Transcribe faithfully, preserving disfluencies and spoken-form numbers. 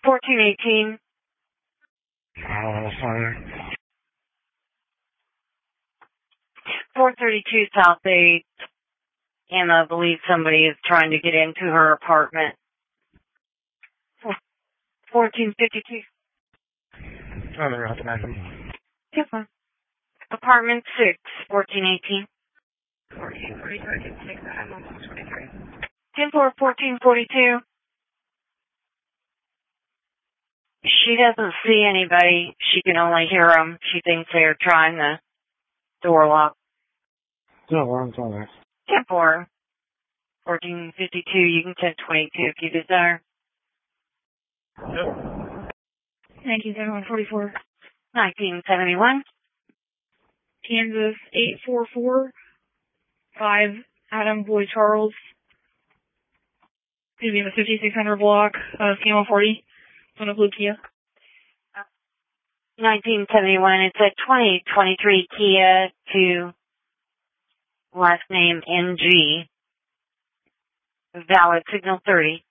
fourteen eighteen. Uh, sorry. four thirty-two South eighth. And I believe somebody is trying to get into her apartment. fourteen fifty-two. Oh, they're out tonight. Yes, ma'am. Apartment six, fourteen eighteen. fourteen forty-three, take that. I'm on twenty-three. ten four, fourteen forty-two. She doesn't see anybody. She can only hear them. She thinks they're trying the door lock. No, we're on phone. ten four, fourteen fifty-two. You can send twenty-two if you desire. Yep. nineteen seventy-one forty-four. nineteen seventy-one. Kansas eight four four five. Adam Boy Charles. Gonna be in the fifty-six hundred block of Camel forty. On a blue Kia. nineteen seventy-one. It's a twenty twenty-three Kia to last name N G. Valid signal thirty.